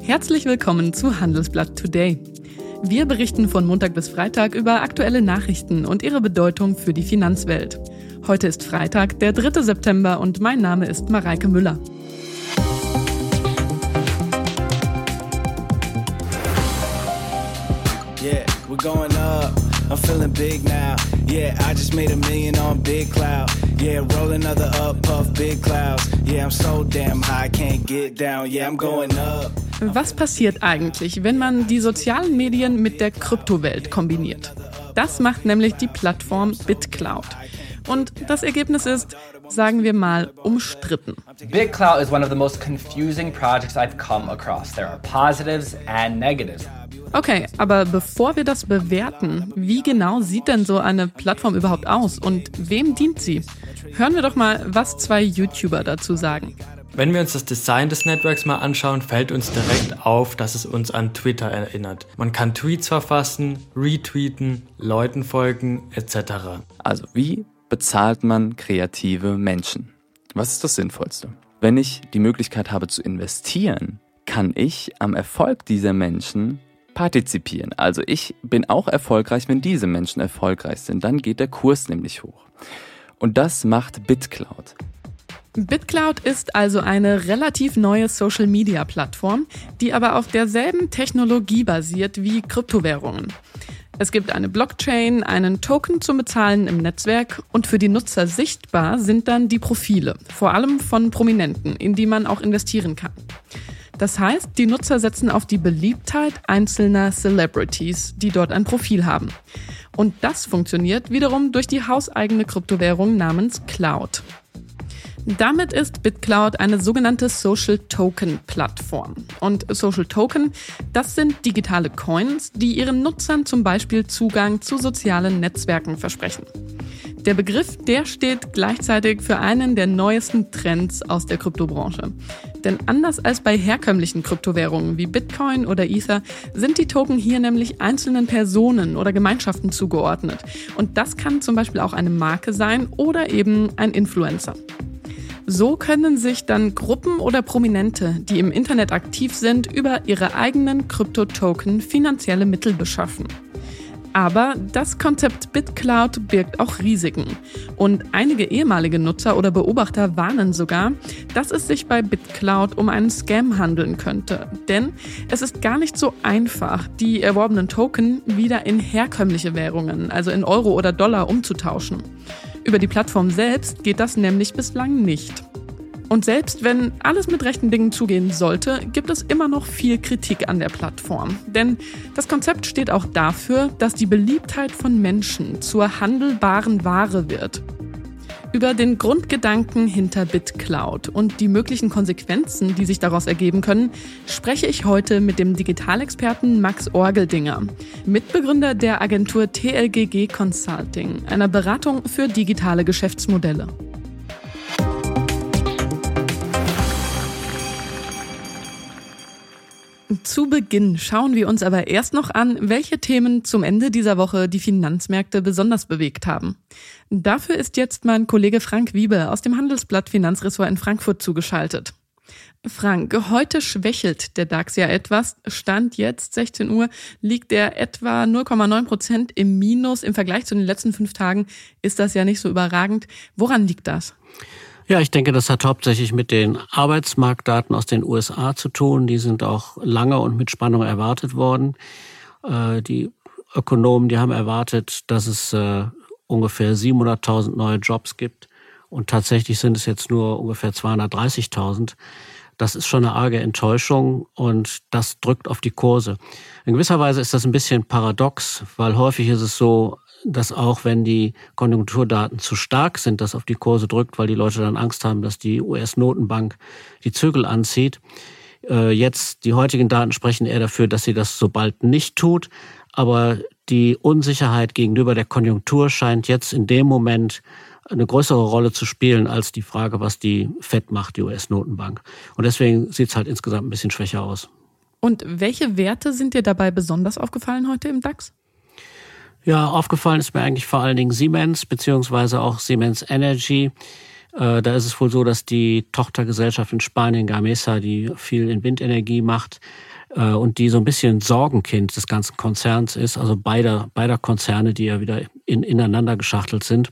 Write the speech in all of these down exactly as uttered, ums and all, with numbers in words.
Herzlich willkommen zu Handelsblatt Today. Wir berichten von Montag bis Freitag über aktuelle Nachrichten und ihre Bedeutung für die Finanzwelt. Heute ist Freitag, der dritte September und mein Name ist Mareike Müller. Yeah, we're going up. I'm feeling big now. Yeah, I just made a million on Big Cloud. Yeah, roll another up, puff big clouds. Yeah, I'm so damn high, can't get down. Yeah, I'm going up. Was passiert eigentlich, wenn man die sozialen Medien mit der Kryptowelt kombiniert? Das macht nämlich die Plattform BitClout. Und das Ergebnis ist, sagen wir mal, umstritten. BitClout is one of the most confusing projects I've come across. There are positives and negatives. Okay, aber bevor wir das bewerten, wie genau sieht denn so eine Plattform überhaupt aus und wem dient sie? Hören wir doch mal, was zwei YouTuber dazu sagen. Wenn wir uns das Design des Networks mal anschauen, fällt uns direkt auf, dass es uns an Twitter erinnert. Man kann Tweets verfassen, retweeten, Leuten folgen et cetera. Also wie bezahlt man kreative Menschen? Was ist das Sinnvollste? Wenn ich die Möglichkeit habe zu investieren, kann ich am Erfolg dieser Menschen partizipieren. Also ich bin auch erfolgreich, wenn diese Menschen erfolgreich sind. Dann geht der Kurs nämlich hoch. Und das macht BitClout. BitClout ist also eine relativ neue Social-Media-Plattform, die aber auf derselben Technologie basiert wie Kryptowährungen. Es gibt eine Blockchain, einen Token zum Bezahlen im Netzwerk und für die Nutzer sichtbar sind dann die Profile, vor allem von Prominenten, in die man auch investieren kann. Das heißt, die Nutzer setzen auf die Beliebtheit einzelner Celebrities, die dort ein Profil haben. Und das funktioniert wiederum durch die hauseigene Kryptowährung namens Cloud. Damit ist BitClout eine sogenannte Social Token Plattform. Und Social Token, das sind digitale Coins, die ihren Nutzern zum Beispiel Zugang zu sozialen Netzwerken versprechen. Der Begriff, der steht gleichzeitig für einen der neuesten Trends aus der Kryptobranche. Denn anders als bei herkömmlichen Kryptowährungen wie Bitcoin oder Ether sind die Token hier nämlich einzelnen Personen oder Gemeinschaften zugeordnet. Und das kann zum Beispiel auch eine Marke sein oder eben ein Influencer. So können sich dann Gruppen oder Prominente, die im Internet aktiv sind, über ihre eigenen Kryptotoken finanzielle Mittel beschaffen. Aber das Konzept BitClout birgt auch Risiken. Und einige ehemalige Nutzer oder Beobachter warnen sogar, dass es sich bei BitClout um einen Scam handeln könnte. Denn es ist gar nicht so einfach, die erworbenen Token wieder in herkömmliche Währungen, also in Euro oder Dollar, umzutauschen. Über die Plattform selbst geht das nämlich bislang nicht. Und selbst wenn alles mit rechten Dingen zugehen sollte, gibt es immer noch viel Kritik an der Plattform. Denn das Konzept steht auch dafür, dass die Beliebtheit von Menschen zur handelbaren Ware wird. Über den Grundgedanken hinter BitClout und die möglichen Konsequenzen, die sich daraus ergeben können, spreche ich heute mit dem Digitalexperten Max Orgeldinger, Mitbegründer der Agentur T L G G Consulting, einer Beratung für digitale Geschäftsmodelle. Zu Beginn schauen wir uns aber erst noch an, welche Themen zum Ende dieser Woche die Finanzmärkte besonders bewegt haben. Dafür ist jetzt mein Kollege Frank Wiebe aus dem Handelsblatt Finanzressort in Frankfurt zugeschaltet. Frank, heute schwächelt der DAX ja etwas. Stand jetzt sechzehn Uhr liegt er etwa null Komma neun Prozent im Minus. Im Vergleich zu den letzten fünf Tagen ist das ja nicht so überragend. Woran liegt das? Ja, ich denke, das hat hauptsächlich mit den Arbeitsmarktdaten aus den U S A zu tun. Die sind auch lange und mit Spannung erwartet worden. Äh, die Ökonomen, die haben erwartet, dass es äh, ungefähr siebenhunderttausend neue Jobs gibt. Und tatsächlich sind es jetzt nur ungefähr zweihundertdreißigtausend. Das ist schon eine arge Enttäuschung und das drückt auf die Kurse. In gewisser Weise ist das ein bisschen paradox, weil häufig ist es so, dass auch wenn die Konjunkturdaten zu stark sind, das auf die Kurse drückt, weil die Leute dann Angst haben, dass die U S-Notenbank die Zügel anzieht. Äh, jetzt, die heutigen Daten sprechen eher dafür, dass sie das so bald nicht tut. Aber die Unsicherheit gegenüber der Konjunktur scheint jetzt in dem Moment eine größere Rolle zu spielen als die Frage, was die Fed macht, die U S-Notenbank. Und deswegen sieht es halt insgesamt ein bisschen schwächer aus. Und welche Werte sind dir dabei besonders aufgefallen heute im DAX? Ja, aufgefallen ist mir eigentlich vor allen Dingen Siemens, beziehungsweise auch Siemens Energy. Äh, da ist es wohl so, dass die Tochtergesellschaft in Spanien, Gamesa, die viel in Windenergie macht, äh, und die so ein bisschen Sorgenkind des ganzen Konzerns ist, also beider, beider Konzerne, die ja wieder in, ineinander geschachtelt sind.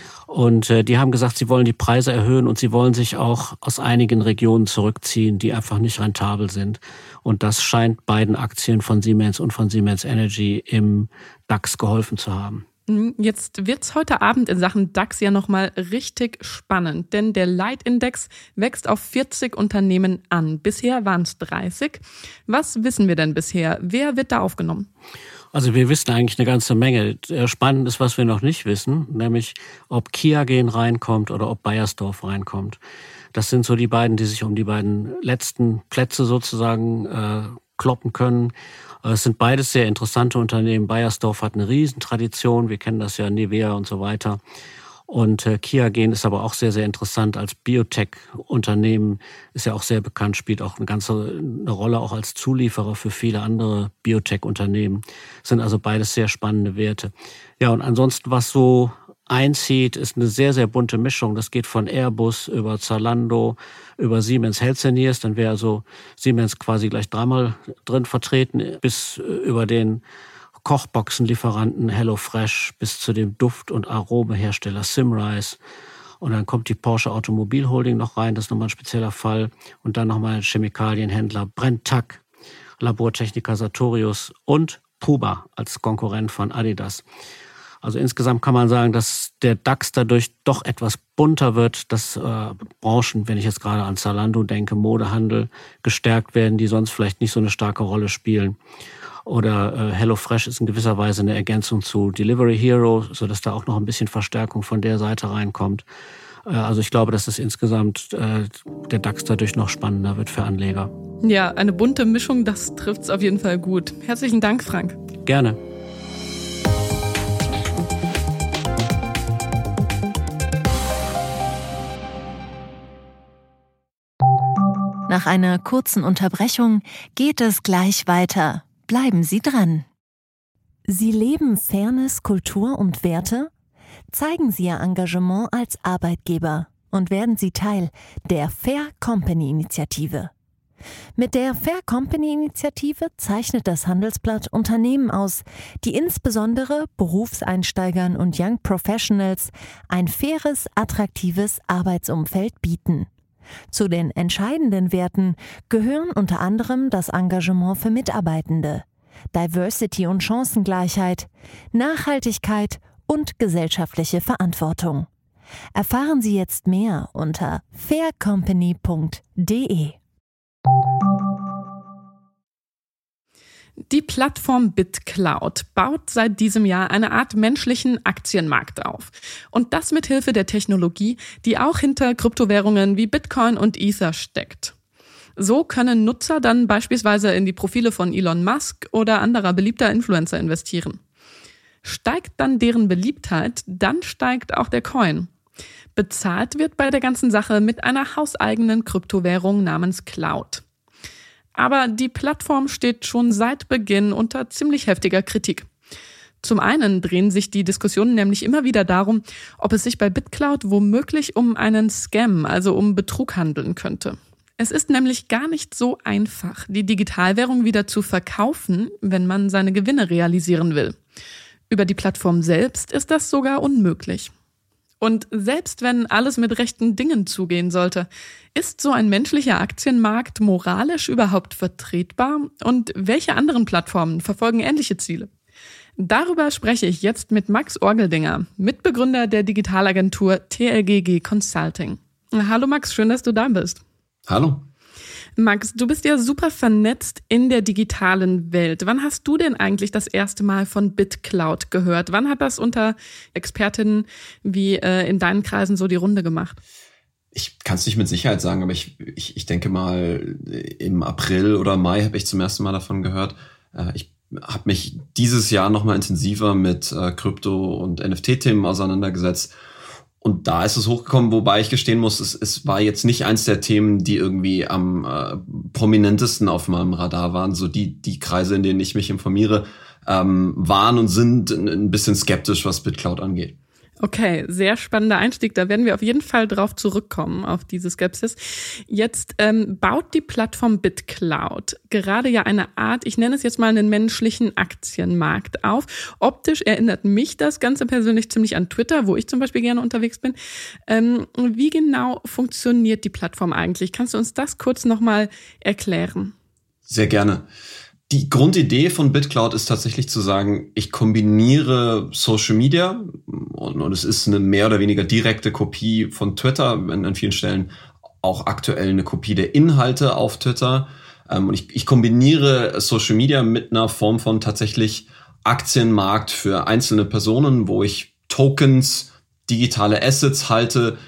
Und äh, die haben gesagt, sie wollen die Preise erhöhen und sie wollen sich auch aus einigen Regionen zurückziehen, die einfach nicht rentabel sind. Und das scheint beiden Aktien von Siemens und von Siemens Energy im DAX geholfen zu haben. Jetzt wird's heute Abend in Sachen DAX ja nochmal richtig spannend, denn der Leitindex wächst auf vierzig Unternehmen an. Bisher waren es dreißig. Was wissen wir denn bisher? Wer wird da aufgenommen? Also wir wissen eigentlich eine ganze Menge. Spannend ist, was wir noch nicht wissen, nämlich ob Kiagen reinkommt oder ob Beiersdorf reinkommt. Das sind so die beiden, die sich um die beiden letzten Plätze sozusagen äh, kloppen können. Es sind beides sehr interessante Unternehmen. Beiersdorf hat eine Riesentradition. Wir kennen das ja, Nivea und so weiter. Und äh, Kiagen ist aber auch sehr, sehr interessant als Biotech-Unternehmen. Ist ja auch sehr bekannt, spielt auch eine ganze eine Rolle auch als Zulieferer für viele andere Biotech-Unternehmen. Sind also beides sehr spannende Werte. Ja, und ansonsten, was so einzieht, ist eine sehr, sehr bunte Mischung. Das geht von Airbus über Zalando, über Siemens Healthineers, dann wäre also Siemens quasi gleich dreimal drin vertreten, bis über den Kochboxenlieferanten HelloFresh bis zu dem Duft- und Aromehersteller Symrise. Und dann kommt die Porsche Automobil Holding noch rein, das ist nochmal ein spezieller Fall. Und dann nochmal Chemikalienhändler Brenntag, Labortechniker Sartorius und Puba als Konkurrent von Adidas. Also insgesamt kann man sagen, dass der DAX dadurch doch etwas bunter wird, dass äh, Branchen, wenn ich jetzt gerade an Zalando denke, Modehandel gestärkt werden, die sonst vielleicht nicht so eine starke Rolle spielen. Oder äh, HelloFresh ist in gewisser Weise eine Ergänzung zu Delivery Hero, sodass da auch noch ein bisschen Verstärkung von der Seite reinkommt. Äh, also ich glaube, dass es insgesamt äh, der DAX dadurch noch spannender wird für Anleger. Ja, eine bunte Mischung, das trifft's auf jeden Fall gut. Herzlichen Dank, Frank. Gerne. Nach einer kurzen Unterbrechung geht es gleich weiter. Bleiben Sie dran. Sie leben Fairness, Kultur und Werte? Zeigen Sie Ihr Engagement als Arbeitgeber und werden Sie Teil der Fair Company Initiative. Mit der Fair Company Initiative zeichnet das Handelsblatt Unternehmen aus, die insbesondere Berufseinsteigern und Young Professionals ein faires, attraktives Arbeitsumfeld bieten. Zu den entscheidenden Werten gehören unter anderem das Engagement für Mitarbeitende, Diversity und Chancengleichheit, Nachhaltigkeit und gesellschaftliche Verantwortung. Erfahren Sie jetzt mehr unter fair company punkt de. Die Plattform BitClout baut seit diesem Jahr eine Art menschlichen Aktienmarkt auf. Und das mit Hilfe der Technologie, die auch hinter Kryptowährungen wie Bitcoin und Ether steckt. So können Nutzer dann beispielsweise in die Profile von Elon Musk oder anderer beliebter Influencer investieren. Steigt dann deren Beliebtheit, dann steigt auch der Coin. Bezahlt wird bei der ganzen Sache mit einer hauseigenen Kryptowährung namens Cloud. Aber die Plattform steht schon seit Beginn unter ziemlich heftiger Kritik. Zum einen drehen sich die Diskussionen nämlich immer wieder darum, ob es sich bei BitClout womöglich um einen Scam, also um Betrug handeln könnte. Es ist nämlich gar nicht so einfach, die Digitalwährung wieder zu verkaufen, wenn man seine Gewinne realisieren will. Über die Plattform selbst ist das sogar unmöglich. Und selbst wenn alles mit rechten Dingen zugehen sollte, ist so ein menschlicher Aktienmarkt moralisch überhaupt vertretbar? Und welche anderen Plattformen verfolgen ähnliche Ziele? Darüber spreche ich jetzt mit Max Orgeldinger, Mitbegründer der Digitalagentur T L G G Consulting. Hallo Max, schön, dass du da bist. Hallo. Max, du bist ja super vernetzt in der digitalen Welt. Wann hast du denn eigentlich das erste Mal von BitClout gehört? Wann hat das unter Expertinnen wie äh, in deinen Kreisen so die Runde gemacht? Ich kann es nicht mit Sicherheit sagen, aber ich, ich, ich denke mal, im April oder Mai habe ich zum ersten Mal davon gehört. Äh, ich habe mich dieses Jahr noch mal intensiver mit äh, Krypto- und N F T-Themen auseinandergesetzt. Und da ist es hochgekommen, wobei ich gestehen muss, es, es war jetzt nicht eins der Themen, die irgendwie am äh, prominentesten auf meinem Radar waren. So die die Kreise, in denen ich mich informiere, ähm, waren und sind ein bisschen skeptisch, was BitClout angeht. Okay, sehr spannender Einstieg. Da werden wir auf jeden Fall drauf zurückkommen, auf diese Skepsis. Jetzt ähm, baut die Plattform BitClout gerade ja eine Art, ich nenne es jetzt mal einen menschlichen Aktienmarkt auf. Optisch erinnert mich das Ganze persönlich ziemlich an Twitter, wo ich zum Beispiel gerne unterwegs bin. Ähm, wie genau funktioniert die Plattform eigentlich? Kannst du uns das kurz nochmal erklären? Sehr gerne. Die Grundidee von BitClout ist tatsächlich zu sagen, ich kombiniere Social Media und, und es ist eine mehr oder weniger direkte Kopie von Twitter, an, an vielen Stellen auch aktuell eine Kopie der Inhalte auf Twitter. Ähm, und ich, ich kombiniere Social Media mit einer Form von tatsächlich Aktienmarkt für einzelne Personen, wo ich Tokens, digitale Assets halte,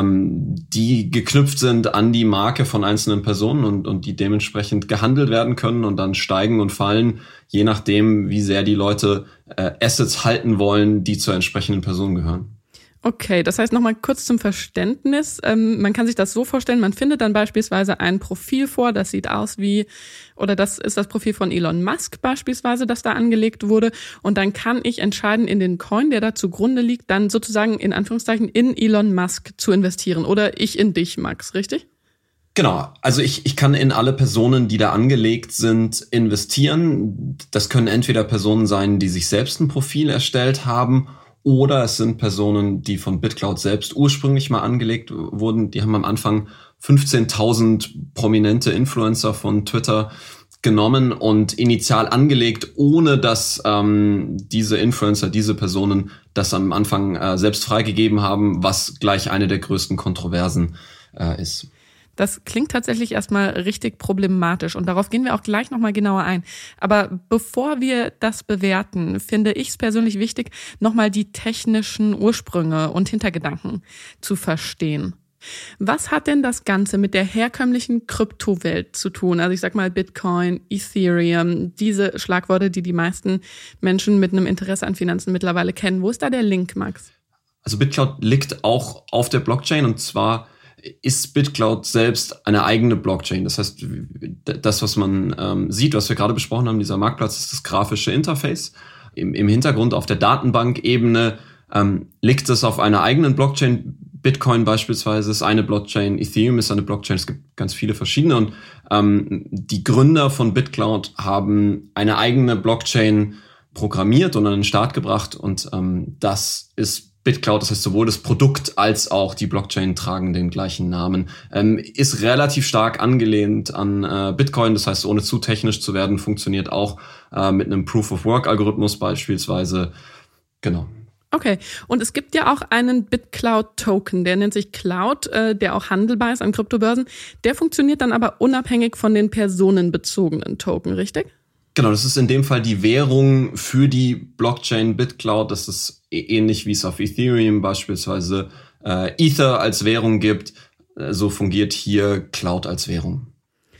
die geknüpft sind an die Marke von einzelnen Personen und, und die dementsprechend gehandelt werden können und dann steigen und fallen, je nachdem, wie sehr die Leute äh, Assets halten wollen, die zur entsprechenden Person gehören. Okay, das heißt nochmal kurz zum Verständnis. Ähm, man kann sich das so vorstellen, man findet dann beispielsweise ein Profil vor, das sieht aus wie, oder das ist das Profil von Elon Musk beispielsweise, das da angelegt wurde. Und dann kann ich entscheiden, in den Coin, der da zugrunde liegt, dann sozusagen in Anführungszeichen in Elon Musk zu investieren. Oder ich in dich, Max, richtig? Genau, also ich, ich kann in alle Personen, die da angelegt sind, investieren. Das können entweder Personen sein, die sich selbst ein Profil erstellt haben, oder es sind Personen, die von BitClout selbst ursprünglich mal angelegt wurden. Die haben am Anfang fünfzehntausend prominente Influencer von Twitter genommen und initial angelegt, ohne dass ähm, diese Influencer, diese Personen das am Anfang äh, selbst freigegeben haben, was gleich eine der größten Kontroversen äh, ist. Das klingt tatsächlich erstmal richtig problematisch und darauf gehen wir auch gleich nochmal genauer ein. Aber bevor wir das bewerten, finde ich es persönlich wichtig, nochmal die technischen Ursprünge und Hintergedanken zu verstehen. Was hat denn das Ganze mit der herkömmlichen Kryptowelt zu tun? Also ich sag mal Bitcoin, Ethereum, diese Schlagworte, die die meisten Menschen mit einem Interesse an Finanzen mittlerweile kennen. Wo ist da der Link, Max? Also BitClout liegt auch auf der Blockchain und zwar ist BitClout selbst eine eigene Blockchain. Das heißt, das, was man ähm, sieht, was wir gerade besprochen haben, dieser Marktplatz, ist das grafische Interface. Im, im Hintergrund auf der Datenbankebene ähm, liegt es auf einer eigenen Blockchain. Bitcoin beispielsweise ist eine Blockchain, Ethereum ist eine Blockchain, es gibt ganz viele verschiedene. Und ähm, die Gründer von BitClout haben eine eigene Blockchain programmiert und an den Start gebracht. Und ähm, das ist BitClout, das heißt sowohl das Produkt als auch die Blockchain tragen den gleichen Namen. Ähm, ist relativ stark angelehnt an äh, Bitcoin, das heißt ohne zu technisch zu werden, funktioniert auch äh, mit einem Proof-of-Work-Algorithmus beispielsweise. Genau. Okay, und es gibt ja auch einen BitClout-Token, der nennt sich Cloud, äh, der auch handelbar ist an Kryptobörsen. Der funktioniert dann aber unabhängig von den personenbezogenen Token, richtig? Genau, das ist in dem Fall die Währung für die Blockchain BitClout. Das ist ähnlich wie es auf Ethereum beispielsweise äh, Ether als Währung gibt. So fungiert hier Cloud als Währung.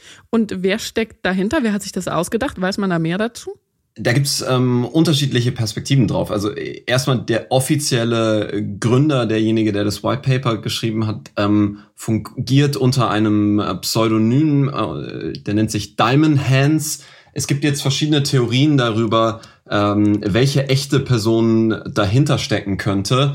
Und wer steckt dahinter? Wer hat sich das ausgedacht? Weiß man da mehr dazu? Da gibt's ähm, unterschiedliche Perspektiven drauf. Also erstmal der offizielle Gründer, derjenige, der das White Paper geschrieben hat, ähm, fungiert unter einem Pseudonym, äh, der nennt sich Diamond Hands. Es gibt jetzt verschiedene Theorien darüber, ähm, welche echte Person dahinter stecken könnte.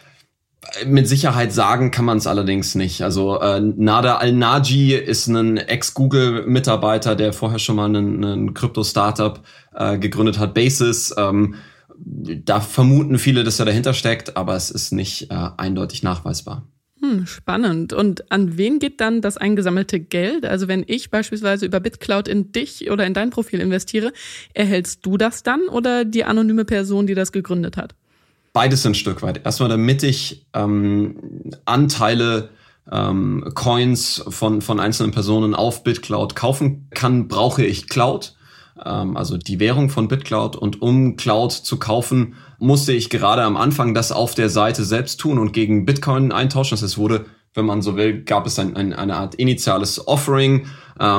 Mit Sicherheit sagen kann man es allerdings nicht. Also äh, Nader Al-Naji ist ein Ex-Google-Mitarbeiter, der vorher schon mal einen, einen Krypto-Startup äh, gegründet hat, Basis. Ähm, da vermuten viele, dass er dahinter steckt, aber es ist nicht äh, eindeutig nachweisbar. Hm, spannend. Und an wen geht dann das eingesammelte Geld? Also wenn ich beispielsweise über BitClout in dich oder in dein Profil investiere, erhältst du das dann oder die anonyme Person, die das gegründet hat? Beides ein Stück weit. Erstmal, damit ich ähm, Anteile, ähm, Coins von, von einzelnen Personen auf BitClout kaufen kann, brauche ich Cloud. Also die Währung von BitClout, und um Cloud zu kaufen, musste ich gerade am Anfang das auf der Seite selbst tun und gegen Bitcoin eintauschen. Das heißt, wurde, wenn man so will, gab es ein, ein, eine Art initiales Offering.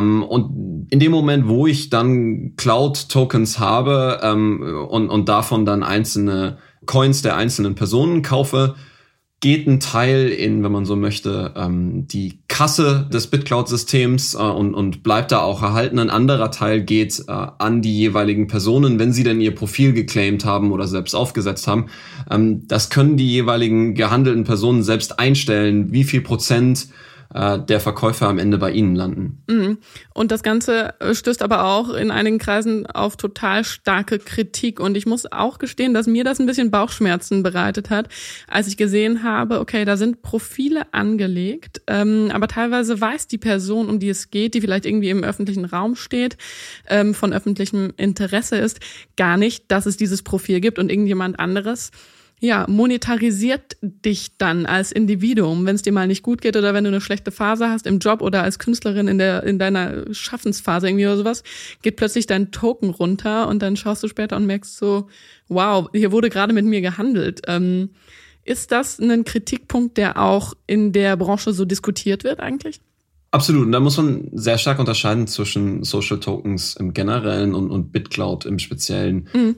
Und in dem Moment, wo ich dann Cloud-Tokens habe und, und davon dann einzelne Coins der einzelnen Personen kaufe, geht ein Teil in, wenn man so möchte, ähm, die Kasse des BitClout-Systems äh, und, und bleibt da auch erhalten. Ein anderer Teil geht äh, an die jeweiligen Personen, wenn sie denn ihr Profil geclaimt haben oder selbst aufgesetzt haben. Ähm, das können die jeweiligen gehandelten Personen selbst einstellen, wie viel Prozent der Verkäufer am Ende bei ihnen landen. Und das Ganze stößt aber auch in einigen Kreisen auf total starke Kritik. Und ich muss auch gestehen, dass mir das ein bisschen Bauchschmerzen bereitet hat, als ich gesehen habe, okay, da sind Profile angelegt, ähm, aber teilweise weiß die Person, um die es geht, die vielleicht irgendwie im öffentlichen Raum steht, ähm, von öffentlichem Interesse ist, gar nicht, dass es dieses Profil gibt und irgendjemand anderes ja, monetarisiert dich dann als Individuum, wenn es dir mal nicht gut geht oder wenn du eine schlechte Phase hast im Job oder als Künstlerin in der in deiner Schaffensphase irgendwie oder sowas, geht plötzlich dein Token runter und dann schaust du später und merkst so, wow, hier wurde gerade mit mir gehandelt. Ähm, ist das ein Kritikpunkt, der auch in der Branche so diskutiert wird eigentlich? Absolut. Und da muss man sehr stark unterscheiden zwischen Social Tokens im Generellen und, und BitClout im Speziellen. Mhm.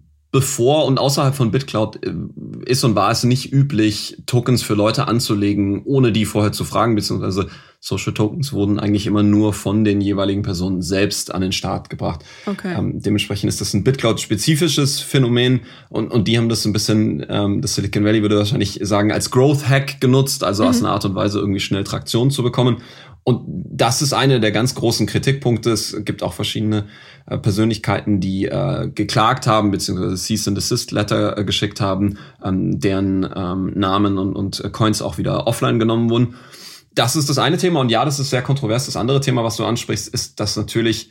Bevor und außerhalb von BitClout ist und war es nicht üblich, Tokens für Leute anzulegen, ohne die vorher zu fragen, beziehungsweise Social Tokens wurden eigentlich immer nur von den jeweiligen Personen selbst an den Start gebracht. Okay. Ähm, dementsprechend ist das ein BitClout-spezifisches Phänomen und, und die haben das ein bisschen, ähm, das Silicon Valley würde wahrscheinlich sagen, als Growth-Hack genutzt, also mhm. als eine Art und Weise irgendwie schnell Traktion zu bekommen. Und das ist einer der ganz großen Kritikpunkte. Es gibt auch verschiedene äh, Persönlichkeiten, die äh, geklagt haben, beziehungsweise Cease and Desist Letter äh, geschickt haben, ähm, deren ähm, Namen und, und äh, Coins auch wieder offline genommen wurden. Das ist das eine Thema. Und ja, das ist sehr kontrovers. Das andere Thema, was du ansprichst, ist, dass natürlich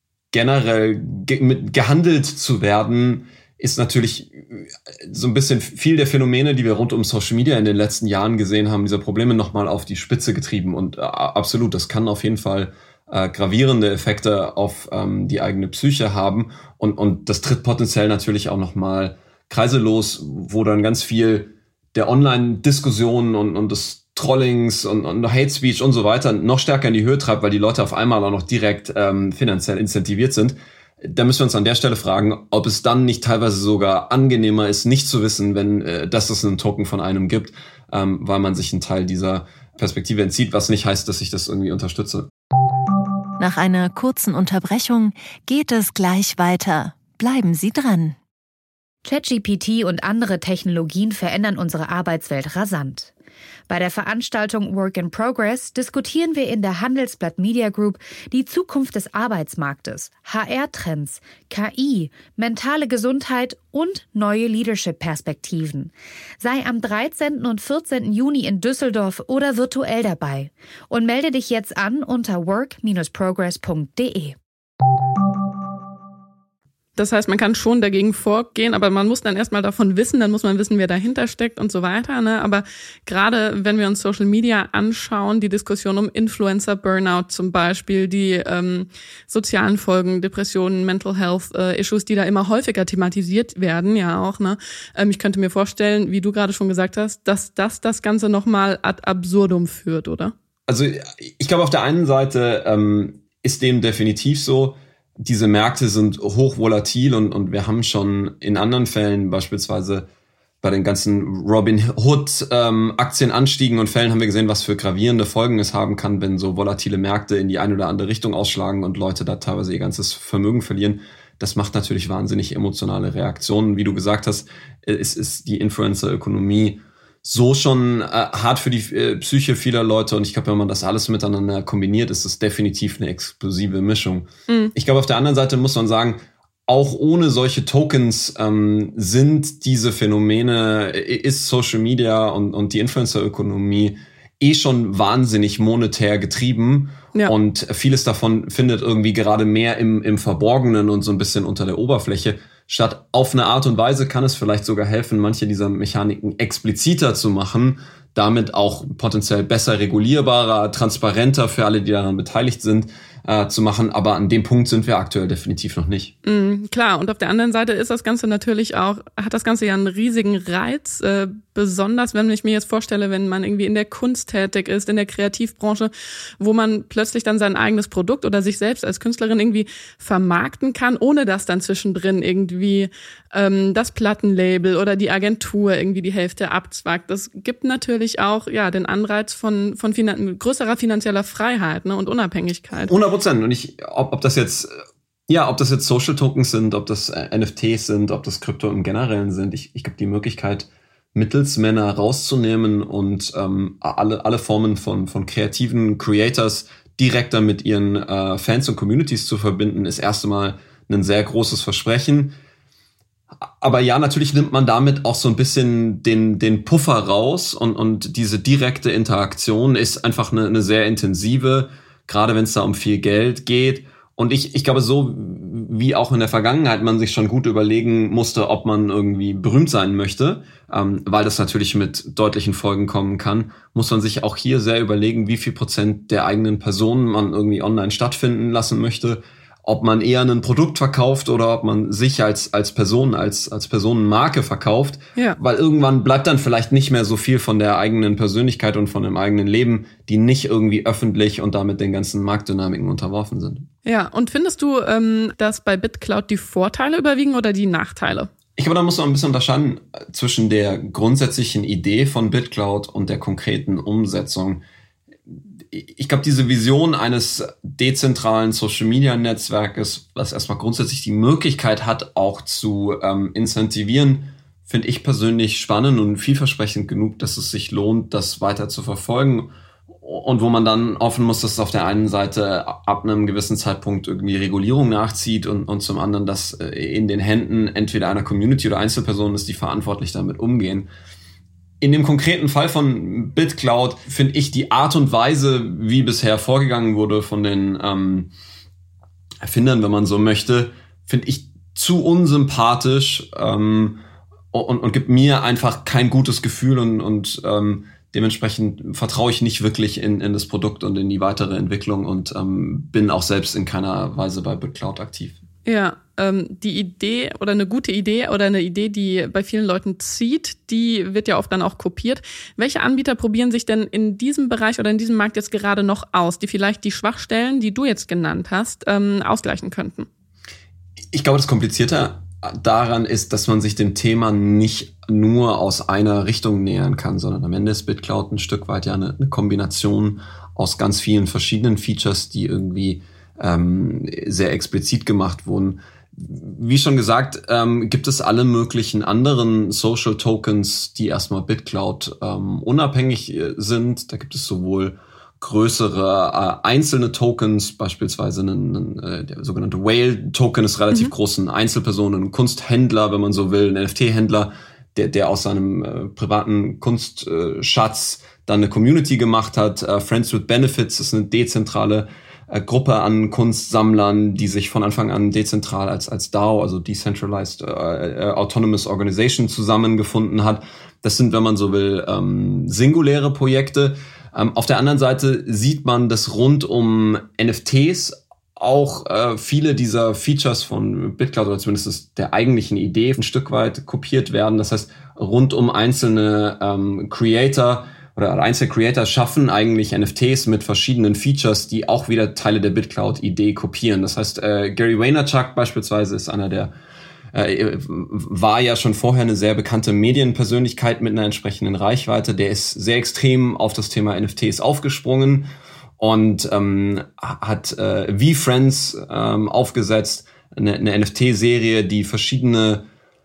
generell ge- mit gehandelt zu werden, ist natürlich so ein bisschen viel der Phänomene, die wir rund um Social Media in den letzten Jahren gesehen haben, dieser Probleme nochmal auf die Spitze getrieben. Und äh, absolut, das kann auf jeden Fall äh, gravierende Effekte auf ähm, die eigene Psyche haben. Und, und das tritt potenziell natürlich auch nochmal Kreise los, wo dann ganz viel der Online-Diskussionen und, und des Trollings und, und Hate Speech und so weiter noch stärker in die Höhe treibt, weil die Leute auf einmal auch noch direkt ähm, finanziell incentiviert sind. Da müssen wir uns an der Stelle fragen, ob es dann nicht teilweise sogar angenehmer ist, nicht zu wissen, wenn äh, dass es einen Token von einem gibt, ähm, weil man sich einen Teil dieser Perspektive entzieht, was nicht heißt, dass ich das irgendwie unterstütze. Nach einer kurzen Unterbrechung geht es gleich weiter. Bleiben Sie dran. ChatGPT und andere Technologien verändern unsere Arbeitswelt rasant. Bei der Veranstaltung Work in Progress diskutieren wir in der Handelsblatt Media Group die Zukunft des Arbeitsmarktes, H R-Trends, K I, mentale Gesundheit und neue Leadership-Perspektiven. Sei am dreizehnten und vierzehnten Juni in Düsseldorf oder virtuell dabei und melde dich jetzt an unter work dash progress punkt de. Das heißt, man kann schon dagegen vorgehen, aber man muss dann erstmal davon wissen, dann muss man wissen, wer dahinter steckt und so weiter. Ne? Aber gerade wenn wir uns Social Media anschauen, die Diskussion um Influencer-Burnout zum Beispiel, die ähm, sozialen Folgen, Depressionen, Mental Health äh, Issues, die da immer häufiger thematisiert werden, ja auch. Ne? Ähm, ich könnte mir vorstellen, wie du gerade schon gesagt hast, dass das das Ganze nochmal ad absurdum führt, oder? Also ich glaube, auf der einen Seite ähm, ist dem definitiv so, diese Märkte sind hochvolatil und, und wir haben schon in anderen Fällen, beispielsweise bei den ganzen Robinhood ähm, Aktienanstiegen und Fällen, haben wir gesehen, was für gravierende Folgen es haben kann, wenn so volatile Märkte in die eine oder andere Richtung ausschlagen und Leute da teilweise ihr ganzes Vermögen verlieren. Das macht natürlich wahnsinnig emotionale Reaktionen. Wie du gesagt hast, es ist die Influencer-Ökonomie so schon äh, hart für die äh, Psyche vieler Leute. Und ich glaube, wenn man das alles miteinander kombiniert, ist es definitiv eine explosive Mischung. Mhm. Ich glaube, auf der anderen Seite muss man sagen, auch ohne solche Tokens ähm, sind diese Phänomene, ist Social Media und, und die Influencer-Ökonomie eh schon wahnsinnig monetär getrieben. Ja. Und vieles davon findet irgendwie gerade mehr im, im Verborgenen und so ein bisschen unter der Oberfläche statt. Auf eine Art und Weise kann es vielleicht sogar helfen, manche dieser Mechaniken expliziter zu machen, damit auch potenziell besser regulierbarer, transparenter für alle, die daran beteiligt sind. äh, zu machen. Aber an dem Punkt sind wir aktuell definitiv noch nicht. Mm, klar, und auf der anderen Seite ist das Ganze natürlich auch, hat das Ganze ja einen riesigen Reiz, äh, besonders wenn ich mir jetzt vorstelle, wenn man irgendwie in der Kunst tätig ist, in der Kreativbranche, wo man plötzlich dann sein eigenes Produkt oder sich selbst als Künstlerin irgendwie vermarkten kann, ohne dass dann zwischendrin irgendwie ähm, das Plattenlabel oder die Agentur irgendwie die Hälfte abzwackt. Das gibt natürlich auch ja den Anreiz von von finan- größerer finanzieller Freiheit, ne, und Unabhängigkeit. hundert Prozent. Und ich, ob, ob das jetzt, ja, ob das jetzt Social Tokens sind, ob das N F Ts sind, ob das Krypto im Generellen sind, ich, ich glaube, die Möglichkeit, Mittelsmänner rauszunehmen und ähm, alle alle Formen von von kreativen Creators direkter mit ihren äh, Fans und Communities zu verbinden, ist erst einmal ein sehr großes Versprechen. Aber ja, natürlich nimmt man damit auch so ein bisschen den den Puffer raus und und diese direkte Interaktion ist einfach eine, eine sehr intensive, gerade wenn es da um viel Geld geht. Und ich ich glaube, so wie auch in der Vergangenheit man sich schon gut überlegen musste, ob man irgendwie berühmt sein möchte, ähm, weil das natürlich mit deutlichen Folgen kommen kann, muss man sich auch hier sehr überlegen, wie viel Prozent der eigenen Personen man irgendwie online stattfinden lassen möchte, ob man eher ein Produkt verkauft oder ob man sich als als Person, als als Personenmarke verkauft, ja. Weil irgendwann bleibt dann vielleicht nicht mehr so viel von der eigenen Persönlichkeit und von dem eigenen Leben, die nicht irgendwie öffentlich und damit den ganzen Marktdynamiken unterworfen sind. Ja, und findest du, ähm, dass bei BitClout die Vorteile überwiegen oder die Nachteile? Ich glaube, da muss man ein bisschen unterscheiden zwischen der grundsätzlichen Idee von BitClout und der konkreten Umsetzung. Ich glaube, diese Vision eines dezentralen Social-Media-Netzwerkes, was erstmal grundsätzlich die Möglichkeit hat, auch zu ähm, incentivieren, finde ich persönlich spannend und vielversprechend genug, dass es sich lohnt, das weiter zu verfolgen. Und wo man dann hoffen muss, dass es auf der einen Seite ab einem gewissen Zeitpunkt irgendwie Regulierung nachzieht und, und zum anderen, dass in den Händen entweder einer Community oder Einzelpersonen ist, die verantwortlich damit umgehen. In dem konkreten Fall von BitClout finde ich die Art und Weise, wie bisher vorgegangen wurde von den ähm, Erfindern, wenn man so möchte, finde ich zu unsympathisch ähm, und, und gibt mir einfach kein gutes Gefühl und, und ähm, dementsprechend vertraue ich nicht wirklich in, in das Produkt und in die weitere Entwicklung und ähm, bin auch selbst in keiner Weise bei BitClout aktiv. Ja, ähm, die Idee oder eine gute Idee oder eine Idee, die bei vielen Leuten zieht, die wird ja oft dann auch kopiert. Welche Anbieter probieren sich denn in diesem Bereich oder in diesem Markt jetzt gerade noch aus, die vielleicht die Schwachstellen, die du jetzt genannt hast, ähm, ausgleichen könnten? Ich glaube, das Komplizierte daran ist, dass man sich dem Thema nicht nur aus einer Richtung nähern kann, sondern am Ende ist BitClout ein Stück weit ja eine, eine Kombination aus ganz vielen verschiedenen Features, die irgendwie ähm, sehr explizit gemacht wurden. Wie schon gesagt, ähm, gibt es alle möglichen anderen Social Tokens, die erstmal BitClout ähm, unabhängig sind. Da gibt es sowohl größere äh, einzelne Tokens, beispielsweise einen, einen, äh, der sogenannte Whale-Token ist relativ mhm. groß, ein Einzelpersonen, ein Kunsthändler, wenn man so will, ein N F T-Händler, der der aus seinem äh, privaten Kunstschatz äh, dann eine Community gemacht hat. Äh, Friends with Benefits ist eine dezentrale äh, Gruppe an Kunstsammlern, die sich von Anfang an dezentral als als DAO, also Decentralized äh, äh, Autonomous Organization, zusammengefunden hat. Das sind, wenn man so will, ähm, singuläre Projekte. Ähm, auf der anderen Seite sieht man, dass rund um N F Ts auch äh, viele dieser Features von BitClout oder zumindest der eigentlichen Idee ein Stück weit kopiert werden. Das heißt, rund um einzelne ähm, Creator oder einzelne Creator schaffen eigentlich N F Ts mit verschiedenen Features, die auch wieder Teile der BitClout-Idee kopieren. Das heißt, äh, Gary Vaynerchuk beispielsweise ist einer der Äh, war ja schon vorher eine sehr bekannte Medienpersönlichkeit mit einer entsprechenden Reichweite. Der ist sehr extrem auf das Thema N F Ts aufgesprungen und ähm, hat äh, VeeFriends ähm, aufgesetzt, eine, eine N F T-Serie, die verschiedene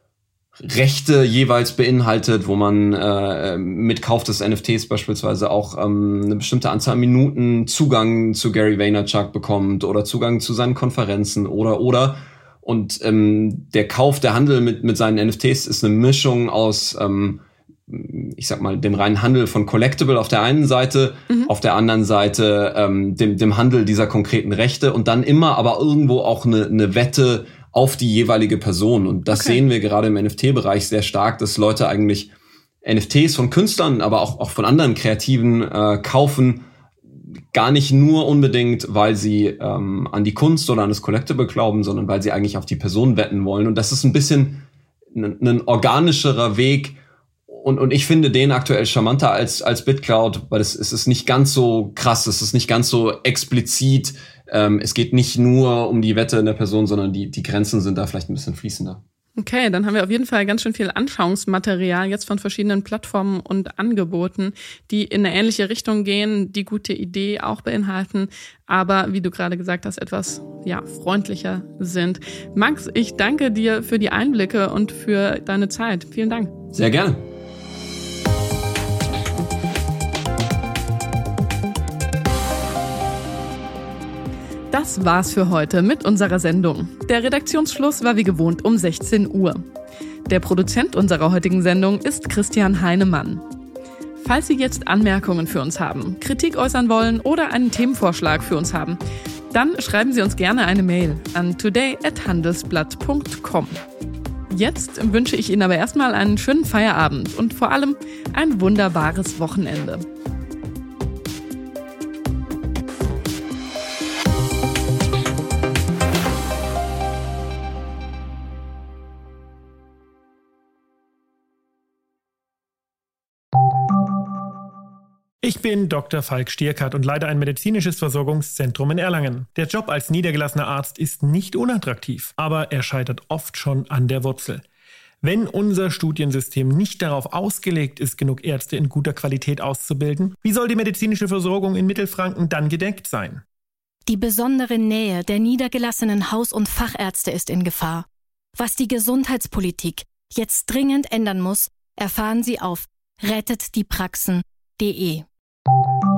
Rechte jeweils beinhaltet, wo man äh, mit Kauf des N F Ts beispielsweise auch ähm, eine bestimmte Anzahl Minuten Zugang zu Gary Vaynerchuk bekommt oder Zugang zu seinen Konferenzen oder oder Und ähm, der Kauf, der Handel mit mit seinen N F Ts ist eine Mischung aus, ähm, ich sag mal, dem reinen Handel von Collectible auf der einen Seite, mhm. auf der anderen Seite ähm, dem dem Handel dieser konkreten Rechte und dann immer aber irgendwo auch eine eine Wette auf die jeweilige Person. Und das okay. sehen wir gerade im N F T-Bereich sehr stark, dass Leute eigentlich N F Ts von Künstlern, aber auch auch von anderen Kreativen äh, kaufen, gar nicht nur unbedingt, weil sie ähm, an die Kunst oder an das Collectible glauben, sondern weil sie eigentlich auf die Person wetten wollen. Und das ist ein bisschen ein, ein organischerer Weg. Und, und ich finde den aktuell charmanter als, als BitClout, weil es, es ist nicht ganz so krass, es ist nicht ganz so explizit. Ähm, es geht nicht nur um die Wette in der Person, sondern die, die Grenzen sind da vielleicht ein bisschen fließender. Okay, dann haben wir auf jeden Fall ganz schön viel Anschauungsmaterial jetzt von verschiedenen Plattformen und Angeboten, die in eine ähnliche Richtung gehen, die gute Idee auch beinhalten, aber wie du gerade gesagt hast, etwas ja freundlicher sind. Max, ich danke dir für die Einblicke und für deine Zeit. Vielen Dank. Sehr gerne. Das war's für heute mit unserer Sendung. Der Redaktionsschluss war wie gewohnt um sechzehn Uhr. Der Produzent unserer heutigen Sendung ist Christian Heinemann. Falls Sie jetzt Anmerkungen für uns haben, Kritik äußern wollen oder einen Themenvorschlag für uns haben, dann schreiben Sie uns gerne eine Mail an today at handelsblatt punkt com. Jetzt wünsche ich Ihnen aber erstmal einen schönen Feierabend und vor allem ein wunderbares Wochenende. Ich bin Doktor Falk Stierkart und leite ein medizinisches Versorgungszentrum in Erlangen. Der Job als niedergelassener Arzt ist nicht unattraktiv, aber er scheitert oft schon an der Wurzel. Wenn unser Studiensystem nicht darauf ausgelegt ist, genug Ärzte in guter Qualität auszubilden, wie soll die medizinische Versorgung in Mittelfranken dann gedeckt sein? Die besondere Nähe der niedergelassenen Haus- und Fachärzte ist in Gefahr. Was die Gesundheitspolitik jetzt dringend ändern muss, erfahren Sie auf rettet die praxen punkt de.